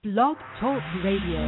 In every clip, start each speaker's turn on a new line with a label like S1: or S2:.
S1: Blog Talk Radio.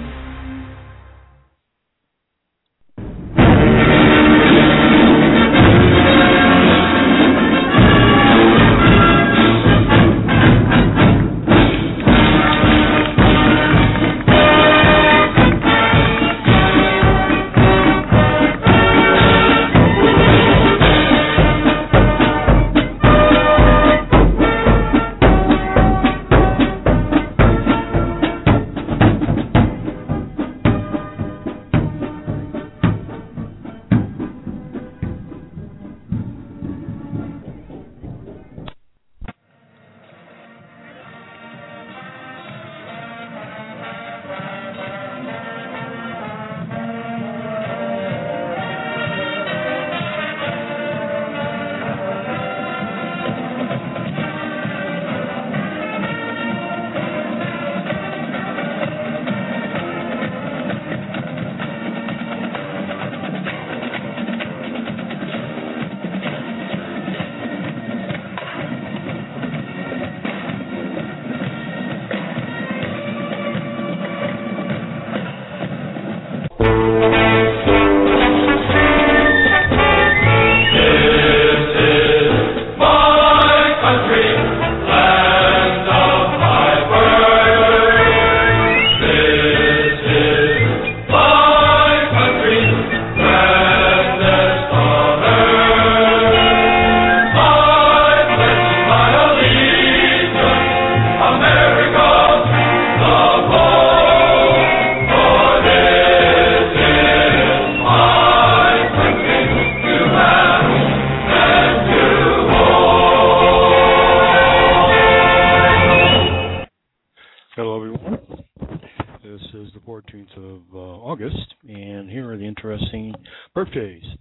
S2: Birthdays.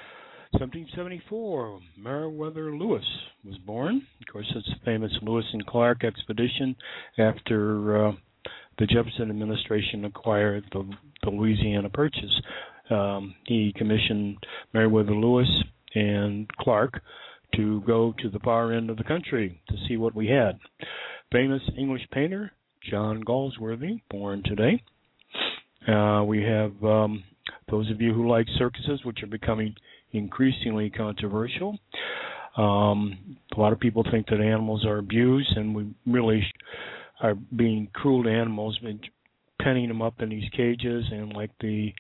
S2: 1774, Meriwether Lewis was born. Of course, it's the famous Lewis and Clark expedition after the Jefferson administration acquired the Louisiana Purchase. He commissioned Meriwether Lewis and Clark to go to the far end of the country to see what we had. Famous English painter John Galsworthy, born today. We have those of you who like circuses, which are becoming increasingly controversial. A lot of people think that animals are abused, and we really are being cruel to animals, penning them up in these cages, and like the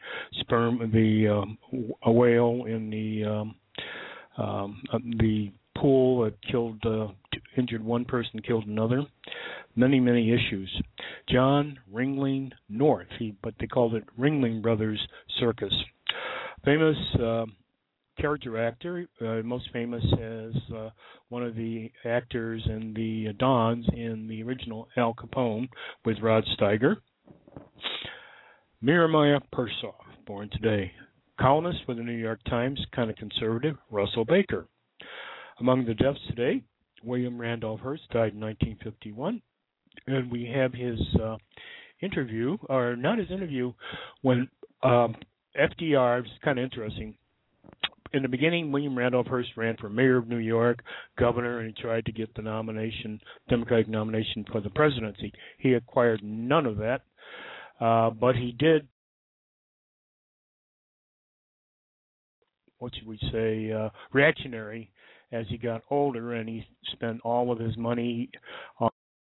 S2: a whale in the pool that killed, injured one person, killed another. Many, many issues. John Ringling North, but they called it Ringling Brothers Circus. Famous character actor, most famous as one of the actors in the Dons in the original Al Capone with Rod Steiger. Jeremiah Persoff, born today. Columnist for the New York Times, kind of conservative, Russell Baker. Among the deaths today, William Randolph Hearst died in 1951. And we have his interview, or not his interview, when FDR, it's kind of interesting. In the beginning, William Randolph Hearst ran for mayor of New York, governor, and he tried to get the nomination, Democratic nomination for the presidency. He acquired none of that, but he did, what should we say, reactionary as he got older, and he spent all of his money on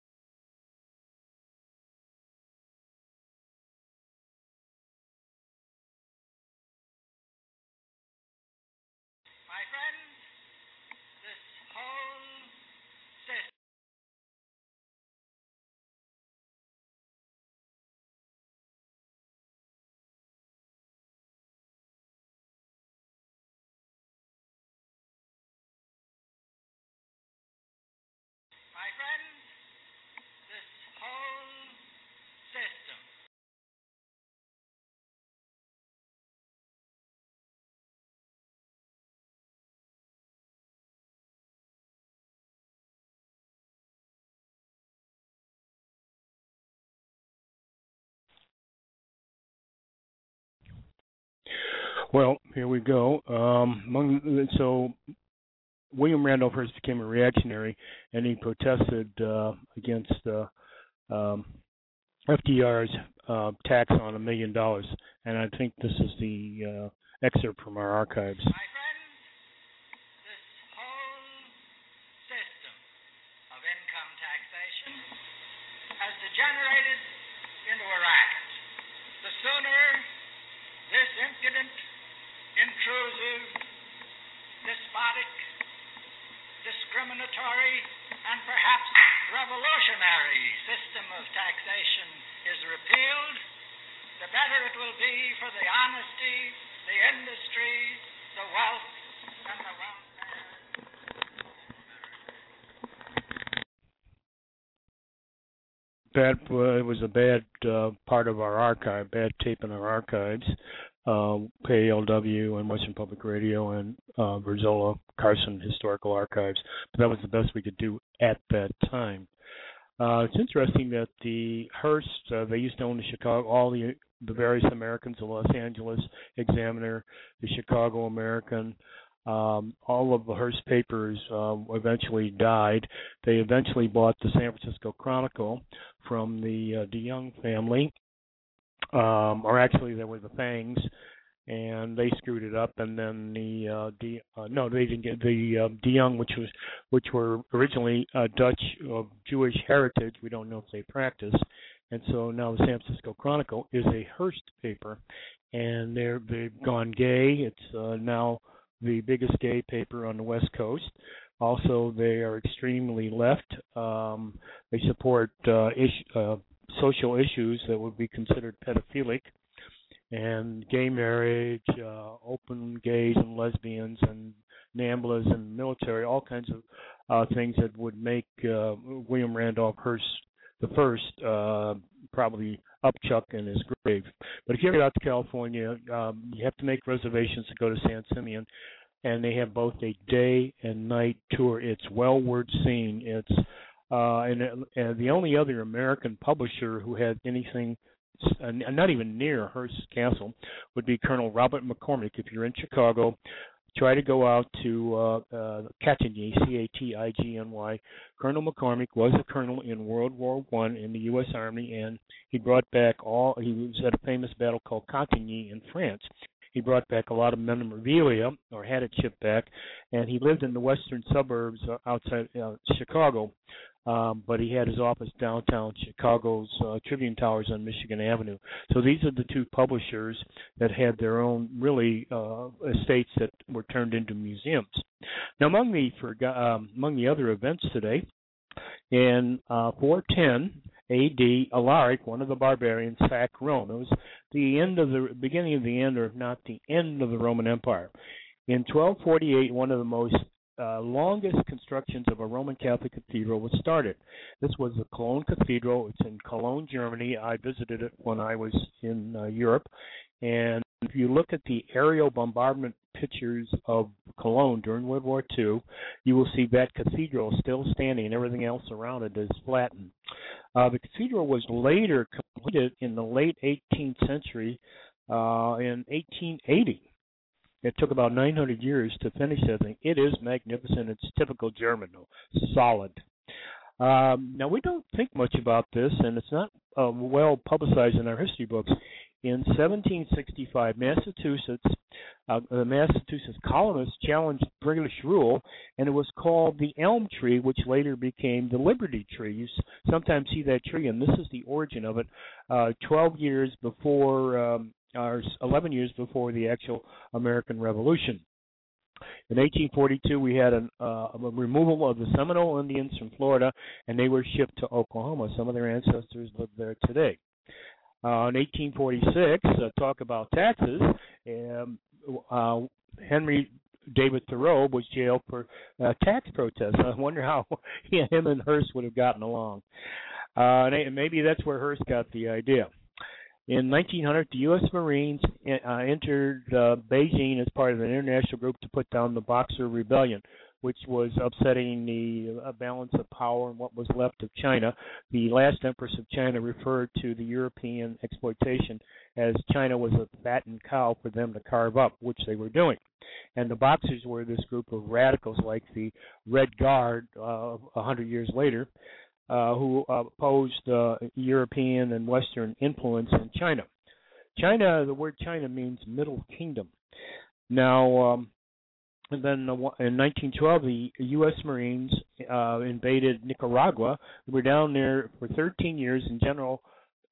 S2: Well, here we go. So William Randolph Hearst became a reactionary, and he protested against FDR's tax on $1 million, and I think this is the excerpt from our archives.
S3: My friends, this whole system of income taxation has degenerated into a racket. The sooner this impudent, intrusive, despotic, discriminatory, and perhaps revolutionary system of taxation is repealed, the better it will be for the honesty, the industry, the wealth, and the welfare.
S2: It was a bad part of our archive, bad tape in our archives. KALW and Western Public Radio and Verzola Carson Historical Archives. But that was the best we could do at that time. It's interesting that the Hearst, they used to own the Chicago, all the various Americans, the Los Angeles Examiner, the Chicago American, all of the Hearst papers eventually died. They eventually bought the San Francisco Chronicle from the DeYoung family. Or actually, there were the Fangs, and they screwed it up. And then they didn't get the DeYoung, which were originally Dutch Jewish heritage. We don't know if they practiced, and so now the San Francisco Chronicle is a Hearst paper, and they've gone gay. It's now the biggest gay paper on the West Coast. Also, they are extremely left. They support social issues that would be considered pedophilic, and gay marriage, open gays and lesbians, and NAMBLAs and military, all kinds of things that would make William Randolph Hearst the first probably upchuck in his grave. But if you ever get out to California, you have to make reservations to go to San Simeon, and they have both a day and night tour. It's well worth seeing. It's and the only other American publisher who had anything not even near Hearst Castle would be Colonel Robert McCormick. If you're in Chicago, try to go out to Catigny, Catigny. Colonel McCormick was a colonel in World War I in the U.S. Army, and he brought back he was at a famous battle called Catigny in France. He brought back a lot of memorabilia, or had it shipped back, and he lived in the western suburbs outside Chicago. But he had his office downtown Chicago's Tribune Towers on Michigan Avenue. So these are the two publishers that had their own really estates that were turned into museums. Now, among the other events today, in 410 A.D., Alaric, one of the barbarians, sacked Rome. It was the beginning of the end, or if not the end of the Roman Empire. In 1248, one of the most longest constructions of a Roman Catholic cathedral was started. This was the Cologne Cathedral. It's in Cologne, Germany. I visited it when I was in Europe. And if you look at the aerial bombardment pictures of Cologne during World War II, you will see that cathedral still standing, and everything else around it is flattened. The cathedral was later completed in the late 18th century, in 1880. It took about 900 years to finish that thing. It is magnificent. It's typical German, though, solid. Now, we don't think much about this, and it's not well publicized in our history books. In 1765, the Massachusetts colonists challenged British rule, and it was called the elm tree, which later became the Liberty tree. You sometimes see that tree, and this is the origin of it. 11 years before the actual American Revolution. In 1842, we had a removal of the Seminole Indians from Florida, and they were shipped to Oklahoma. Some of their ancestors live there today. In 1846, talk about taxes, Henry David Thoreau was jailed for tax protests. I wonder how him and Hearst would have gotten along. Maybe that's where Hearst got the idea. In 1900, the U.S. Marines entered Beijing as part of an international group to put down the Boxer Rebellion, which was upsetting the balance of power and what was left of China. The last empress of China referred to the European exploitation as China was a fattened cow for them to carve up, which they were doing. And the Boxers were this group of radicals like the Red Guard 100 years later. who opposed European and Western influence in China. China, the word China means Middle Kingdom. Now, and then in 1912, the U.S. Marines invaded Nicaragua. We were down there for 13 years, and General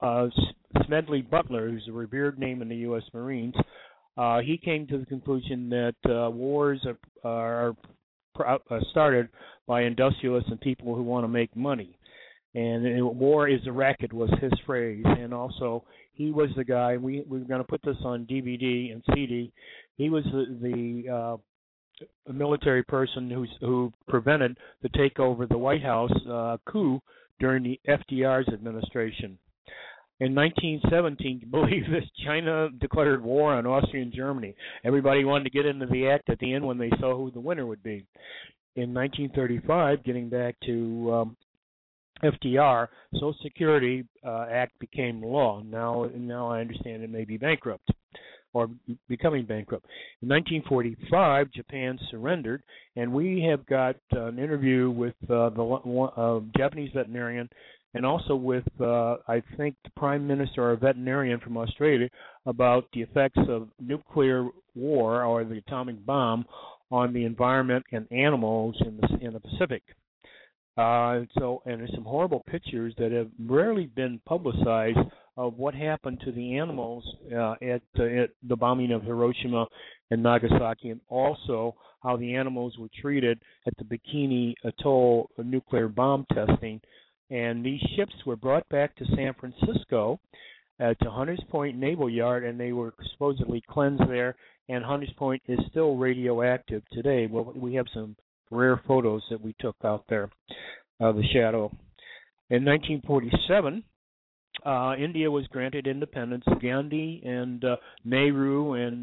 S2: Smedley Butler, who's a revered name in the U.S. Marines, he came to the conclusion that wars are started by industrialists and people who want to make money. And war is a racket was his phrase. And also, he was the guy, we're going to put this on DVD and CD, he was the military person who prevented the takeover of the White House coup during the FDR's administration. In 1917, believe this, China declared war on Austria and Germany. Everybody wanted to get into the act at the end when they saw who the winner would be. In 1935, getting back to FDR, Social Security Act became law. Now I understand it may be bankrupt or becoming bankrupt. In 1945, Japan surrendered, and we have got an interview with the Japanese veterinarian and also with, I think, the Prime Minister or a veterinarian from Australia about the effects of nuclear war or the atomic bomb on the environment and animals in the Pacific. And there's some horrible pictures that have rarely been publicized of what happened to the animals at the bombing of Hiroshima and Nagasaki, and also how the animals were treated at the Bikini Atoll nuclear bomb testing. And these ships were brought back to San Francisco to Hunters Point Naval Yard, and they were supposedly cleansed there. And Hunters Point is still radioactive today. Well, we have some rare photos that we took out there of the shadow. In 1947, India was granted independence. Gandhi and Nehru and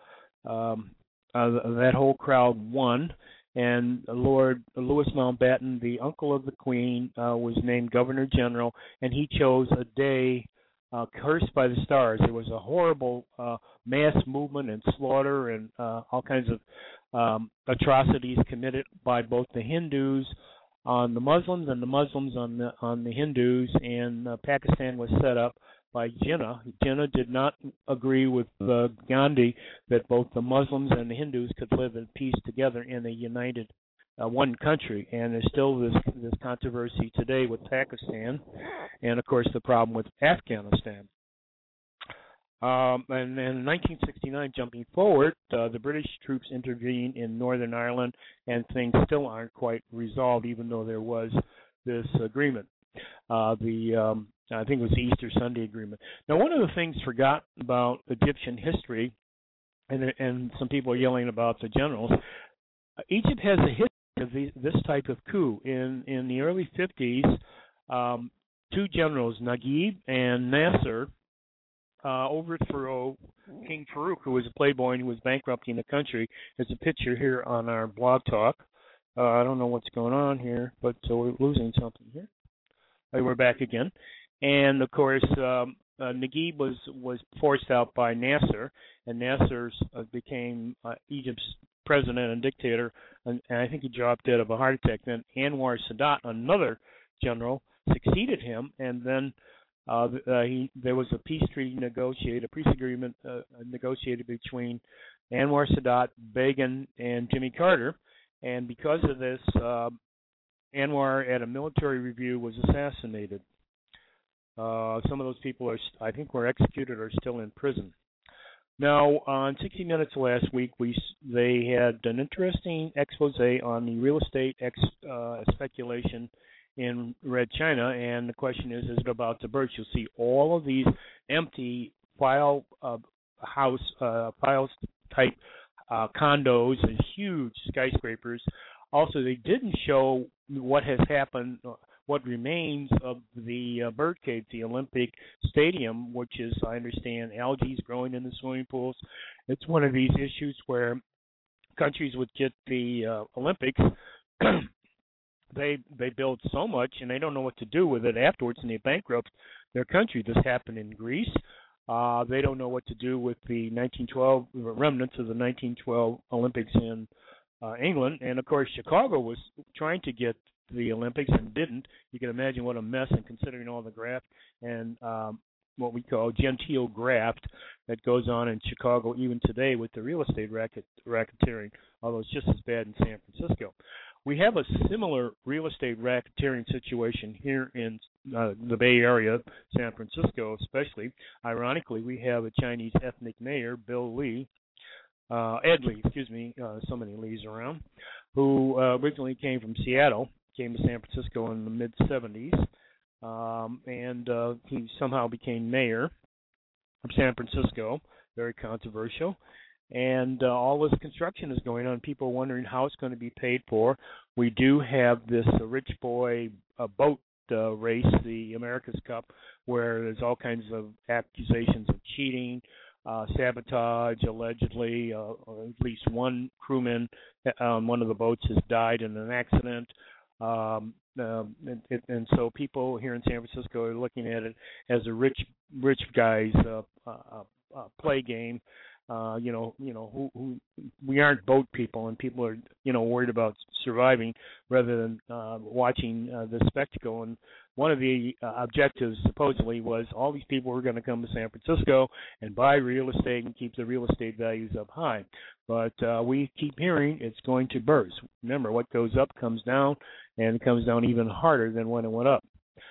S2: that whole crowd won. And Lord Louis Mountbatten, the uncle of the Queen, was named Governor General, and he chose a day cursed by the stars. There was a horrible mass movement and slaughter and all kinds of atrocities committed by both the Hindus on the Muslims and the Muslims on the Hindus, and Pakistan was set up by Jinnah. Jinnah did not agree with Gandhi that both the Muslims and the Hindus could live in peace together in a united one country, and there's still this controversy today with Pakistan, and of course the problem with Afghanistan. And in 1969, jumping forward, the British troops intervened in Northern Ireland, and things still aren't quite resolved, even though there was this agreement. I think it was the Easter Sunday Agreement. Now, one of the things forgotten about Egyptian history, and some people are yelling about the generals, Egypt has a history of this type of coup. In the early 50s, two generals, Naguib and Nasser, overthrow King Farouk, who was a playboy and who was bankrupting the country. There's a picture here on our blog talk. I don't know what's going on here, but we're losing something here. We're back again. And, of course, Naguib was forced out by Nasser, and Nasser became Egypt's president and dictator, and I think he dropped dead of a heart attack. Then Anwar Sadat, another general, succeeded him, and then there was a peace agreement negotiated between Anwar Sadat, Begin, and Jimmy Carter, and because of this, Anwar, at a military review, was assassinated. Some of those people I think were executed or still in prison. Now, on 60 Minutes last week, they had an interesting expose on the real estate speculation in Red China, and the question is it about the birds? You'll see all of these empty files type condos and huge skyscrapers. Also, they didn't show what has happened, what remains of the birdcage, the Olympic Stadium, which is, I understand, algae is growing in the swimming pools. It's one of these issues where countries would get the Olympics, they build so much and they don't know what to do with it afterwards, and they bankrupt their country. This happened in Greece. They don't know what to do with the 1912 remnants of the 1912 Olympics in England, and of course Chicago was trying to get the Olympics and didn't. You can imagine what a mess, and considering all the graft and what we call genteel graft that goes on in Chicago even today with the real estate racketeering, although it's just as bad in San Francisco. We have a similar real estate racketeering situation here in the Bay Area, San Francisco especially. Ironically, we have a Chinese ethnic mayor, Ed Lee, so many Lees around, who originally came from Seattle, came to San Francisco in the mid-'70s, and he somehow became mayor of San Francisco, very controversial. And all this construction is going on. People are wondering how it's going to be paid for. We do have this rich boy boat race, the America's Cup, where there's all kinds of accusations of cheating, sabotage, allegedly. Or at least one crewman on one of the boats has died in an accident. And so people here in San Francisco are looking at it as a rich guy's play game. Who we aren't boat people, and people are, worried about surviving rather than watching the spectacle. And one of the objectives supposedly was all these people were going to come to San Francisco and buy real estate and keep the real estate values up high. But we keep hearing it's going to burst. Remember, what goes up comes down, and it comes down even harder than when it went up.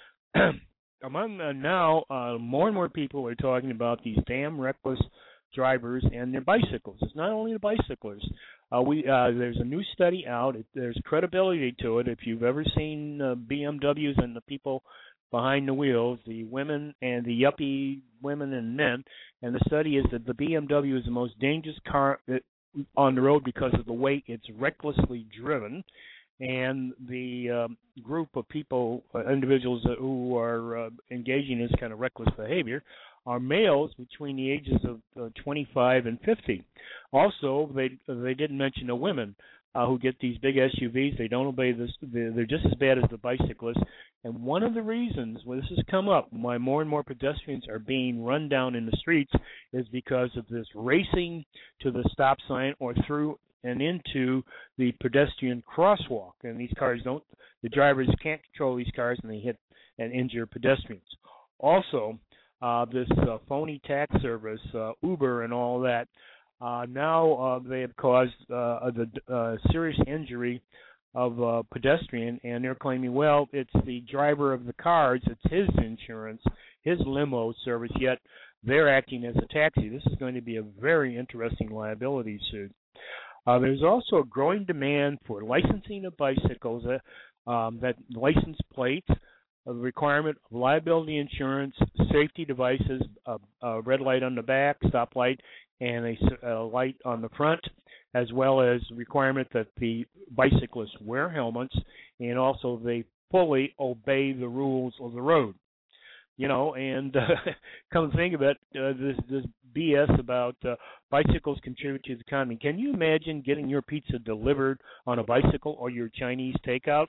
S2: Among now, more and more people are talking about these damn reckless drivers and their bicycles. It's not only the bicyclists. There's a new study out. There's credibility to it. If you've ever seen BMWs and the people behind the wheels, the women and the yuppie women and men, and the study is that the BMW is the most dangerous car on the road because of the way it's recklessly driven. And the group of people, individuals who are engaging in this kind of reckless behavior are males between the ages of 25 and 50. Also, they didn't mention the women who get these big SUVs. They don't obey this. They're just as bad as the bicyclists. And one of the reasons why this has come up, why more and more pedestrians are being run down in the streets, is because of this racing to the stop sign or through and into the pedestrian crosswalk. And these cars the drivers can't control these cars, and they hit and injure pedestrians. Also, this phony tax service, Uber and all that, now they have caused the serious injury of a pedestrian, and they're claiming, well, it's the driver of the cars, it's his insurance, his limo service, yet they're acting as a taxi. This is going to be a very interesting liability suit. There's also a growing demand for licensing of bicycles, that license plates, the requirement of liability insurance, safety devices, a red light on the back, stop light, and a light on the front, as well as requirement that the bicyclists wear helmets, and also they fully obey the rules of the road. And come to think of it, this BS about bicycles contribute to the economy. Can you imagine getting your pizza delivered on a bicycle or your Chinese takeout?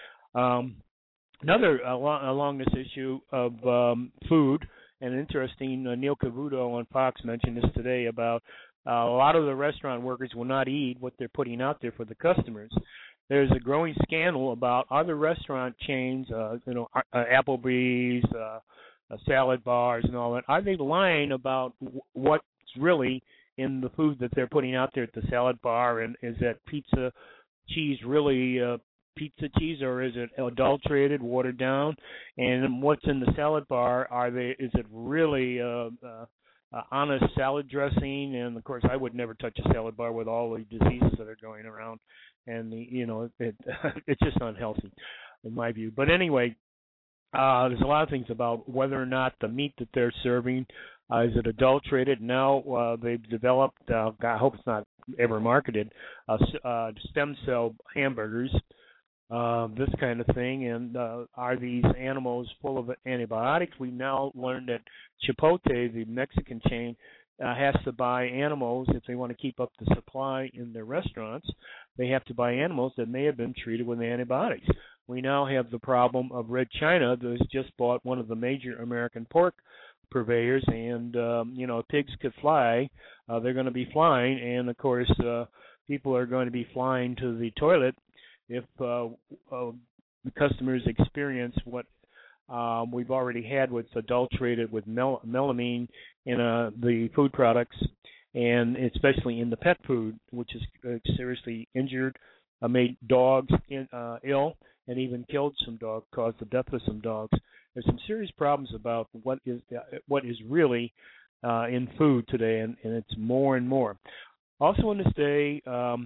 S2: Another along this issue of food, and interesting, Neil Cavuto on Fox mentioned this today about a lot of the restaurant workers will not eat what they're putting out there for the customers. There's a growing scandal about other restaurant chains, Applebee's, salad bars and all that. Are they lying about what's really in the food that they're putting out there at the salad bar? And is that pizza cheese really pizza cheese, or is it adulterated, watered down? And what's in the salad bar, is it really honest salad dressing? And of course, I would never touch a salad bar with all the diseases that are going around, and it's just unhealthy in my view. But anyway, there's a lot of things about whether or not the meat that they're serving is it adulterated. Now they've developed, I hope it's not ever marketed, stem cell hamburgers, this kind of thing. And are these animals full of antibiotics? We now learned that Chipotle, the Mexican chain, has to buy animals if they want to keep up the supply in their restaurants. They have to buy animals that may have been treated with antibiotics. We now have the problem of Red China that has just bought one of the major American pork purveyors, and pigs could fly. They're going to be flying, and of course people are going to be flying to the toilet if the customers experience what we've already had, what's adulterated with melamine in the food products, and especially in the pet food, which is seriously injured, made dogs ill, and even killed some dogs, caused the death of some dogs. There's some serious problems about what is really in food today, and it's more and more. Also on this day,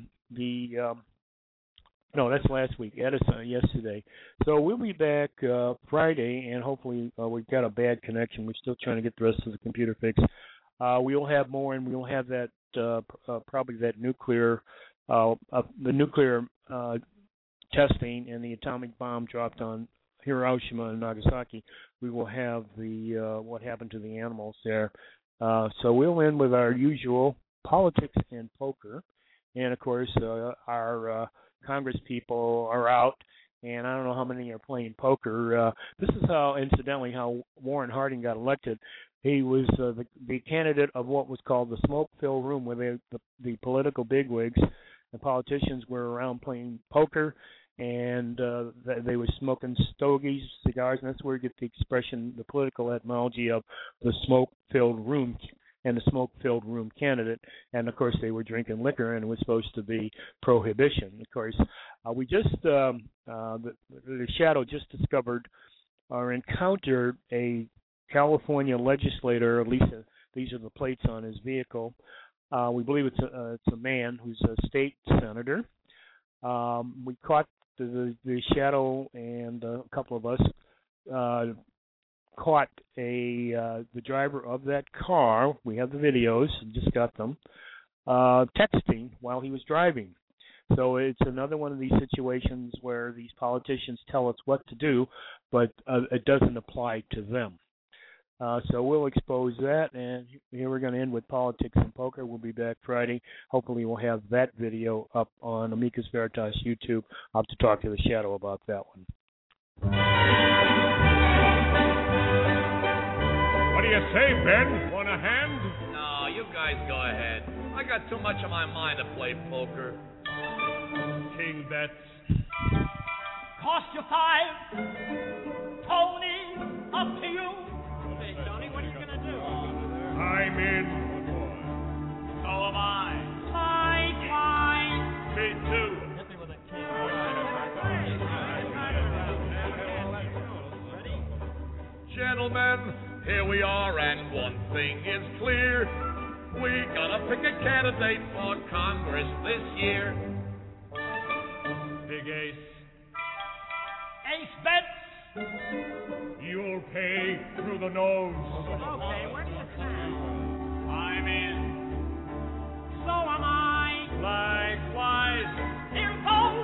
S2: no, that's last week. Edison yesterday. So we'll be back Friday, and hopefully we've got a bad connection. We're still trying to get the rest of the computer fixed. We'll have more, and we'll have that probably that nuclear, the nuclear testing and the atomic bomb dropped on Hiroshima and Nagasaki. We will have the what happened to the animals there. So we'll end with our usual politics and poker, and of course our Congress people are out, and I don't know how many are playing poker. This is how, incidentally, how Warren Harding got elected. He was the candidate of what was called the smoke-filled room, where the political bigwigs and politicians were around playing poker, and they were smoking stogies, cigars, and that's where you get the expression, the political etymology of the smoke-filled room and the smoke-filled room candidate. And, of course, they were drinking liquor, and it was supposed to be prohibition. Of course, we just, the Shadow just discovered or encountered a California legislator, at least these are the plates on his vehicle. We believe it's a man who's a state senator. We caught the Shadow and a couple of us caught the driver of that car. We have the videos, just got them, texting while he was driving. So it's another one of these situations where these politicians tell us what to do, but it doesn't apply to them. So we'll expose that, and here we're going to end with politics and poker. We'll be back Friday. Hopefully we'll have that video up on Amicus Veritas YouTube. I'll have to talk to the Shadow about that one.
S4: What do you say, Ben? Want a hand?
S5: No, you guys go ahead. I got too much on my mind to play poker.
S4: King bets.
S3: Cost you 5. Tony, up to you. Hey, Tony, what are you going to do?
S4: I'm in.
S3: So am I. Fine.
S4: Me too.
S3: Hit me with a king. Ready?
S5: Gentlemen, here we are, and one thing is clear. We gotta pick a candidate for Congress this year.
S4: Big Ace.
S3: Ace bets.
S4: You'll pay through the nose.
S3: Okay, where do you stand? I'm in. So am I.
S4: Likewise.
S3: Here goes.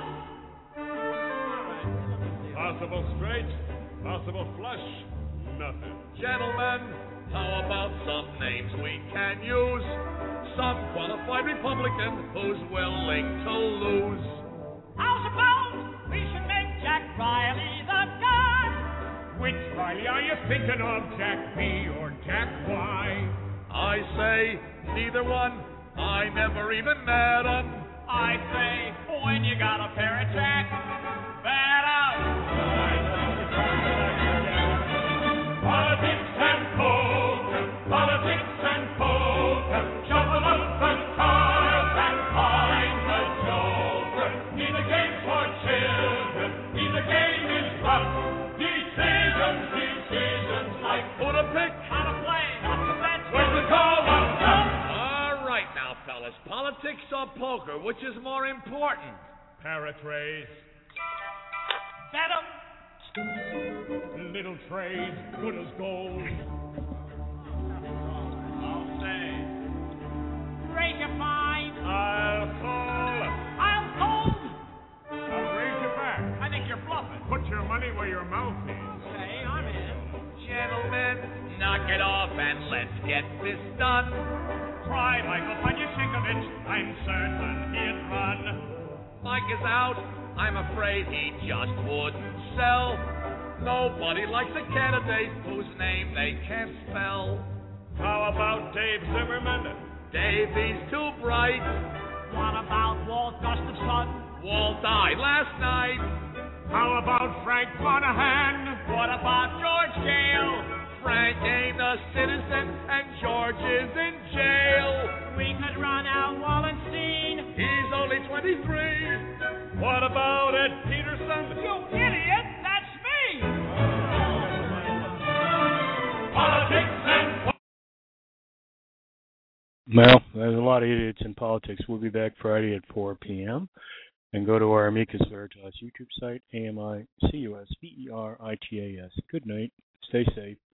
S4: Possible straight, possible flush, nothing.
S5: Gentlemen, how about some names we can use? Some qualified Republican who's willing to lose.
S3: How's about we should make Jack Riley the guy?
S4: Which Riley are you thinking of, Jack B or Jack Y?
S5: I say neither one. I never even met 'em.
S3: I say when you got a pair of Jack, bet out.
S4: Politics and poker, politics and poker, shuffle up the cards and find the joker. Neither game for children, neither game is rough. Decisions like
S5: Who to pick?
S3: How to play, not to bet.
S4: when the call was up.
S5: All right now, fellas. Politics or poker, which is more important?
S4: Paratrays,
S3: Bet 'em.
S4: little trade, good as gold.
S3: I'll say. Raise your fine.
S4: I'll call.
S3: I'll hold.
S4: I'll raise you back.
S3: I think you're bluffing.
S4: Put your money where your mouth is.
S3: Okay, I'm in.
S5: Gentlemen, knock it off and let's get this done.
S4: Try Michael Panyashikovich. I'm certain he'd run.
S5: Mike is out. I'm afraid he just wouldn't sell. Nobody likes a candidate whose name they can't spell.
S4: How about Dave Zimmerman?
S5: Davy's too bright.
S3: What about Walt Gustafson?
S5: Walt died last night.
S4: How about Frank Monahan?
S5: What about George Gale? Frank ain't a citizen and George is in jail.
S3: We could run out Wallenstein.
S5: He's only 23. What about Ed Peterson?
S3: You idiot, that's me.
S4: Politics and
S2: Well, there's a lot of idiots in politics. We'll be back Friday at 4 p.m. And go to our Amicus Veritas YouTube site, AMICUSVERITAS. Good night. Stay safe.